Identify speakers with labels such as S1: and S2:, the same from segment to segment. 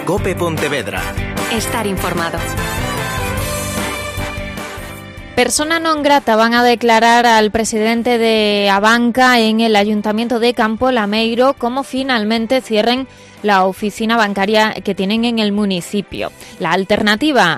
S1: COPE Pontevedra.
S2: Estar informado.
S3: Persona non grata van a declarar al presidente de Abanca en el Ayuntamiento de Campo Lameiro como finalmente cierren la oficina bancaria que tienen en el municipio. La alternativa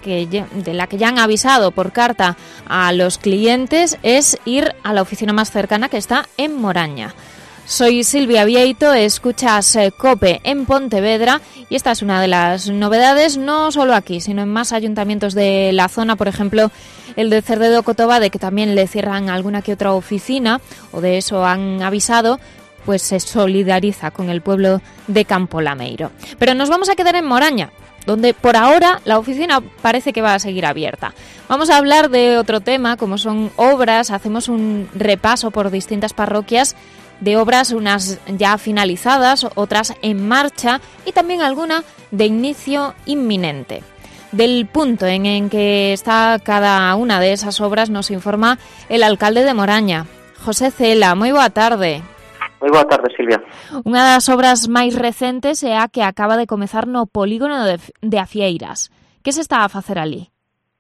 S3: de la que ya han avisado por carta a los clientes es ir a la oficina más cercana, que está en Moraña. Soy Silvia Vieito, escuchas COPE en Pontevedra y esta es una de las novedades, no solo aquí, sino en más ayuntamientos de la zona, por ejemplo, el de Cerdedo Cotoba, de que también le cierran alguna que otra oficina, o de eso han avisado, pues se solidariza con el pueblo de Campo Lameiro. Pero nos vamos a quedar en Moraña, donde por ahora la oficina parece que va a seguir abierta. Vamos a hablar de otro tema, como son obras, hacemos un repaso por distintas parroquias de obras, unas ya finalizadas, otras en marcha y también alguna de inicio inminente. Del punto en que está cada una de esas obras nos informa el alcalde de Moraña, José Cela. Moi boa tarde.
S4: Moi boa tarde, Silvia.
S3: Unha das obras máis recentes é a que acaba de comezar no polígono de Afieiras. Que se está a facer ali?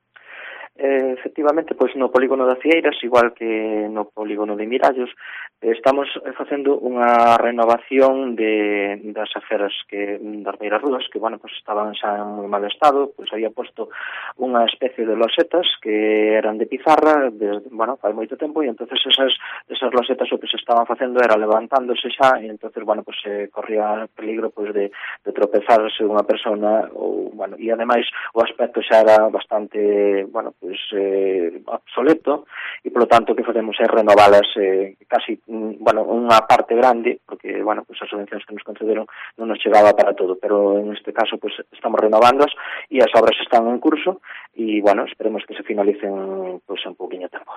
S4: Efectivamente, pois no polígono de Afieiras, igual que no polígono de Mirallos, estamos facendo unha renovación das aceras das Beiras Rúas, que, bueno, pois estaban xa en moi mal estado, pois había posto unha especie de losetas que eran de pizarra, fai moito tempo, e entonces esas losetas o que se estaban facendo era levantándose xa, e entonces, bueno, pois corría peligro pois de tropezarse unha persona, ou, bueno, e ademais o aspecto xa era bastante, bueno, pois obsoleto, e polo tanto que facemos é renovalas casi, unha parte grande, porque, bueno, pois as subvencións que nos concederon non nos chegaba para todo, pero en este caso pois estamos renovándoas e as obras están en curso e, bueno, esperemos que se finalicen pois en pouquiño tempo.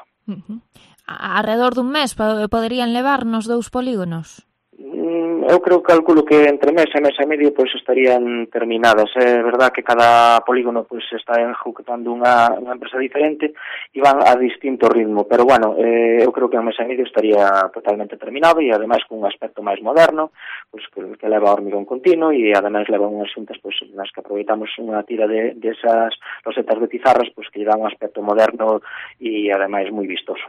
S3: Alrededor dun mes poderían levar nos dous polígonos?
S4: Eu calculo que entre mes e medio pois estarían terminadas. É verdad que cada polígono pois está ejecutando unha empresa diferente e van a distinto ritmo, pero bueno, eu creo que en mes e medio estaría totalmente terminado e ademais con un aspecto máis moderno, pois que leva hormigón continuo e ademais leva unhas xuntas pois nas que aproveitamos unha tira de esas losetas de pizarras pois que lle dá un aspecto moderno e ademais moi vistoso.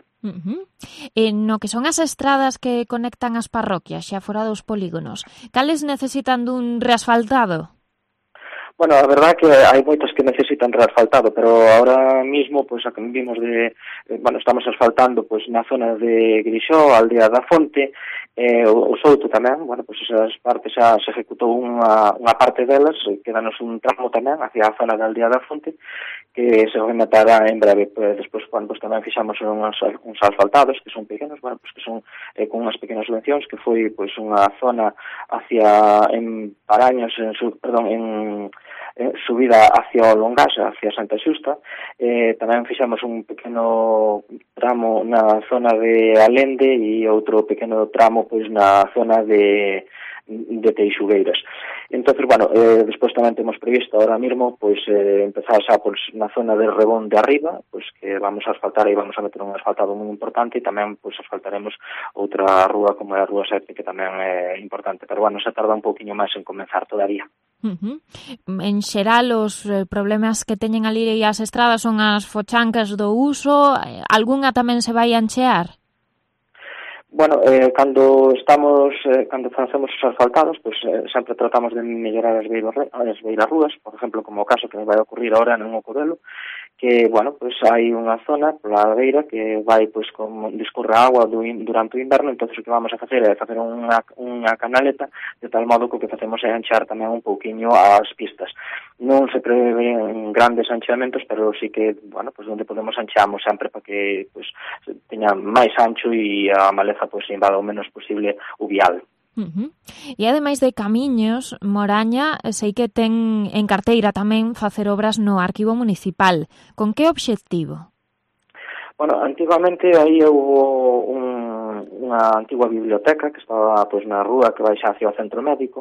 S3: No que son as estradas que conectan as parroquias xa fora dos polígonos, cales necesitan dun reasfaltado?
S4: Bueno, a verdad que hai moitas que necesitan reasfaltado, pero ahora mismo, pois, a que vimos estamos asfaltando pois na zona de Grixó, a aldea da Fonte, o Souto tamén, bueno, pois esas partes xa se ejecutou unha parte delas, quedanos un tramo tamén hacia a zona da aldea da Fonte, que se rematará en breve. Despois, bueno, pois tamén fixamos uns asfaltados que son pequenos, bueno, pois que son con unhas pequenas subvencións, que foi pois unha zona hacia en Paraños, en subida hacia o Longasa, hacia Santa Xusta. Tamén fixamos un pequeno tramo na zona de Alende e outro pequeno tramo pois na zona de Teixugueiras. Entonces, bueno, despois tamén temos previsto ahora mesmo pois empezar xa pois na zona de Rebón de Arriba, pois que vamos a asfaltar e vamos a meter un asfaltado moi importante e tamén pois asfaltaremos outra rúa como é a Rúa 7, que tamén é importante, pero bueno, xa tarda un pouquiño máis en comenzar todavía.
S3: En xeral, os problemas que teñen ali as estradas son as fochancas do uso, algunha tamén se vai anchear?
S4: Bueno, cando facemos os asfaltados, pois sempre tratamos de mellorar as beiras rúas, por exemplo, como o caso que vai ocurrir ahora en Ocodelo, que, bueno, pois hai unha zona pola beira que vai, pois, como discorre a agua durante o inverno, entonces o que vamos a facer é facer unha canaleta, de tal modo que o que facemos é anchar tamén un pouquiño as pistas. Non se prevén grandes ancheamentos, pero sí que, bueno, pois onde podemos ancheamos sempre para que, pois, teña máis ancho e a maleza pois invada o menos posible o vial.
S3: E ademais de camiños, Moraña sei que ten en carteira tamén facer obras no arquivo municipal. Con que obxectivo?
S4: Bueno, antigamente aí houve unha antigua biblioteca que estaba pois na rúa que vai xa hacia o centro médico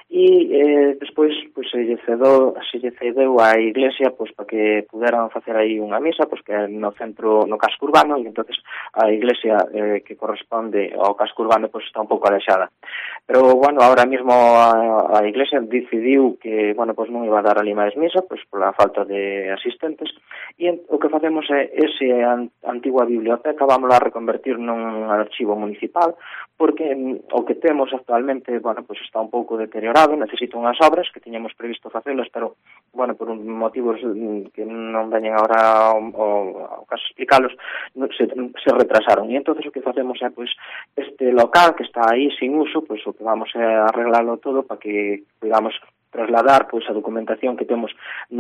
S4: e despois pois se lle cedeu á Iglesia pois para que puderan facer aí unha misa, pois que no centro, no casco urbano, e entonces a Iglesia que corresponde ao casco urbano pois está un pouco alexada. Pero bueno, ahora mismo a Iglesia decidiu que, bueno, pois non iba a dar ali máis misa, pois pola falta de asistentes, e o que facemos é ese antigua biblioteca vámola a reconvertir nun archivo municipal, porque o que temos actualmente, bueno, pois está un pouco deteriorado, necesita unhas obras que tiñamos previsto facelas, pero, bueno, por motivos que non veñen agora ao caso explicalos, se retrasaron. E entonces o que facemos é, pois, este local que está aí sin uso, pois o que vamos é arreglalo todo para que podamos trasladar pois a documentación que temos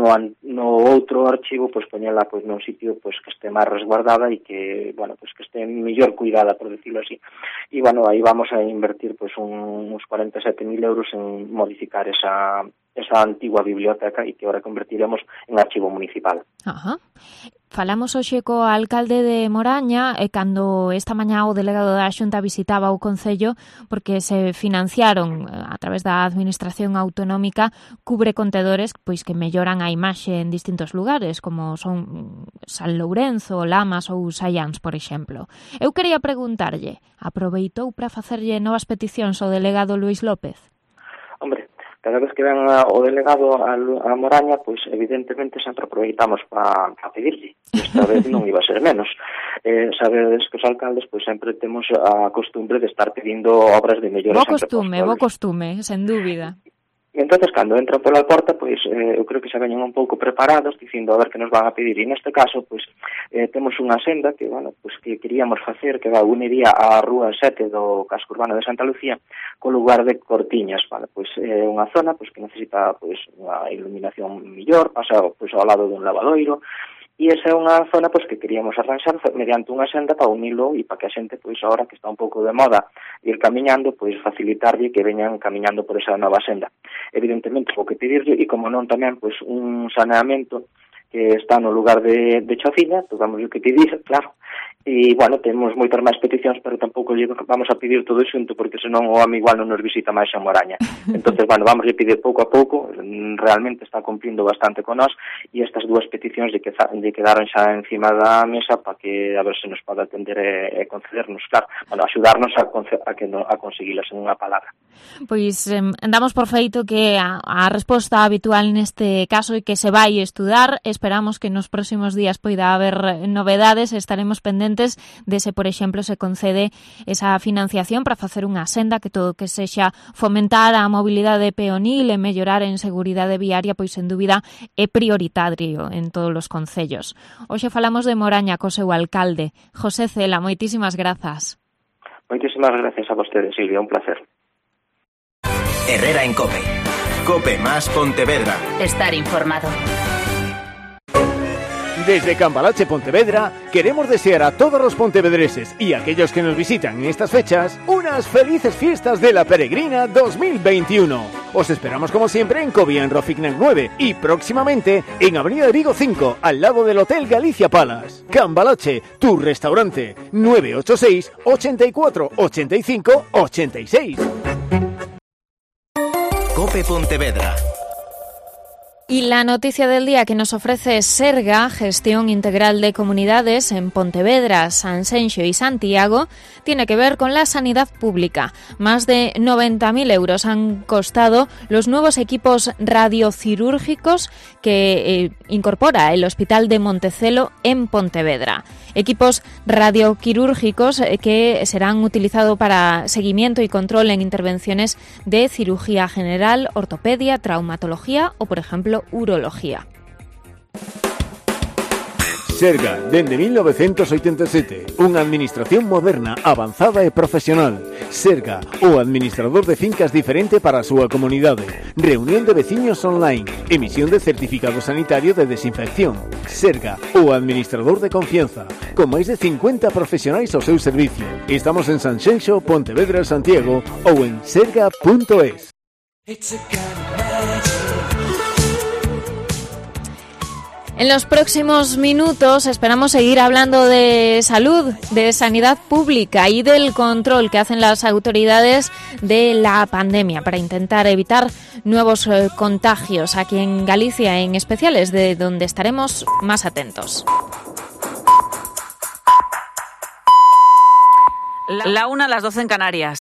S4: no outro archivo, pois poñela pois nun sitio pois que este máis resguardada e que, bueno, pois que este mellor cuidada, por decirlo así. E bueno, aí vamos a invertir pois uns 47.000 euros en modificar esa antigua biblioteca e que agora convertiremos en archivo municipal.
S3: Ajá. Falamos hoxe co alcalde de Moraña e cando esta mañá o delegado da Xunta visitaba o Concello porque se financiaron a través da Administración Autonómica cubrecontedores pois que melloran a imaxe en distintos lugares como son San Lourenzo, Lamas ou Saiáns, por exemplo. Eu quería preguntarlle, aproveitou para facerlle novas peticións ao delegado Luís López?
S4: Hombre, cada vez que ven o delegado a Moraña, pois evidentemente sempre aproveitamos para pedirlle. Esta vez non iba a ser menos. Sabedes que os alcaldes pois sempre temos a costumbre de estar pedindo obras de mellora.
S3: Bo costume, sen dúbida.
S4: E entonces, cando entran pola porta, pois eu creo que se veñen un pouco preparados, dicindo a ver que nos van a pedir. E neste caso, pois temos unha senda que, bueno, pois que queríamos facer, que uniría a Rúa 7 do casco urbano de Santa Lucía co lugar de Cortiñas, vale? Pois é unha zona pois que necesita pois unha iluminación mellor, pasa pois ao lado dun lavadoiro. E esa é unha zona pois que queríamos arranxar mediante unha senda para unilo e para que a xente, pois agora que está un pouco de moda ir camiñando, pois facilitarlle que veñan camiñando por esa nova senda. Evidentemente, o que pedirlle, e como non tamén, pois un saneamento que está no lugar de Chociña, tocamos o que pedir, claro. E, bueno, temos moitas máis peticións, pero tampouco vamos a pedir todo xunto, porque senón o home igual non nos visita máis a Moraña. Entonces, bueno, vamos a pedir pouco a pouco, realmente está cumplindo bastante con nós, e estas dúas peticións lle quedaron xa encima da mesa para que a ver se nos pode atender e concedernos, claro, bueno, axudarnos a conseguilas en unha palabra.
S3: Pois damos por feito que a resposta habitual neste caso é que se vai estudar. Esperamos que nos próximos días poida haber novedades, estaremos pendentes de se, por exemplo, se concede esa financiación para facer unha senda que todo que sexa fomentar a mobilidade peonil e mellorar en seguridade viaria, pois sen dúbida é prioritario en todos os concellos. Hoxe falamos de Moraña co seu alcalde, José Cela, moitísimas grazas.
S4: Moitísimas gracias a vostedes, Silvia, un placer.
S1: Herrera en COPE. COPE más Pontevedra.
S2: Estar informado.
S5: Desde Cambalache, Pontevedra, queremos desear a todos los pontevedreses y a aquellos que nos visitan en estas fechas unas felices fiestas de la Peregrina 2021. Os esperamos como siempre en Covia, en Roficnac 9 y próximamente en Avenida de Vigo 5, al lado del Hotel Galicia Palace. Cambalache, tu restaurante, 986 84 85 86.
S1: COPE Pontevedra.
S3: Y la noticia del día que nos ofrece Serga, Gestión Integral de Comunidades en Pontevedra, Sanxenxo y Santiago, tiene que ver con la sanidad pública. Más de 90.000 euros han costado los nuevos equipos radiocirúrgicos que incorpora el Hospital de Montecelo en Pontevedra. Equipos radioquirúrgicos que serán utilizados para seguimiento y control en intervenciones de cirugía general, ortopedia, traumatología o, por ejemplo, urología.
S5: Serga, dende 1987, unha administración moderna, avanzada e profesional. Serga, o administrador de fincas diferente para a súa comunidade. Reunión de veciños online. Emisión de certificado sanitario de desinfección. Serga, o administrador de confianza. Con máis de 50 profesionais ao seu servicio. Estamos en Sanxenxo, Pontevedra, Santiago ou en serga.es.
S3: En los próximos minutos esperamos seguir hablando de salud, de sanidad pública y del control que hacen las autoridades de la pandemia para intentar evitar nuevos contagios aquí en Galicia, en especial, es de donde estaremos más atentos.
S2: La 1, las 12 en Canarias.